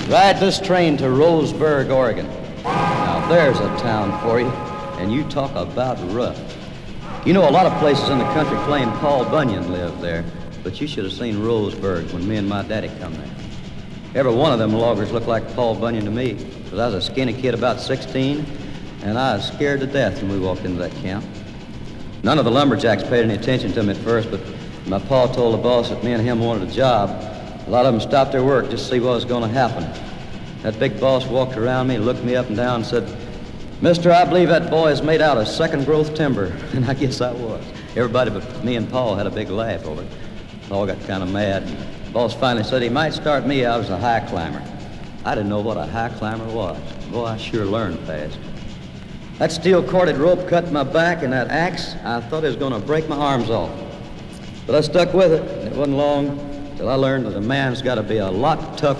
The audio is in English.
Ride this train to Roseburg, Oregon. Now there's a town for you, and you talk about rough. You know, a lot of places in the country claim Paul Bunyan lived there, but you should have seen Roseburg when me and my daddy come there. Every one of them loggers looked like Paul Bunyan to me, because I was a skinny kid about 16, and I was scared to death when we walked into that camp. None of the lumberjacks paid any attention to me at first, but my pa told the boss that me and him wanted a job. A lot of them stopped their work just to see what was going to happen. That big boss walked around me, looked me up and down, and said, "Mister, I believe that boy is made out of second-growth timber." And I guess I was. Everybody but me and Paul had a big laugh over it. Paul got kind of mad. The boss finally said he might start me out as a high climber. I didn't know what a high climber was. Boy, I sure learned fast. That steel-corded rope cut my back, and that axe, I thought it was going to break my arms off. But I stuck with it, and it wasn't long till I learned that a man's got to be a lot tougher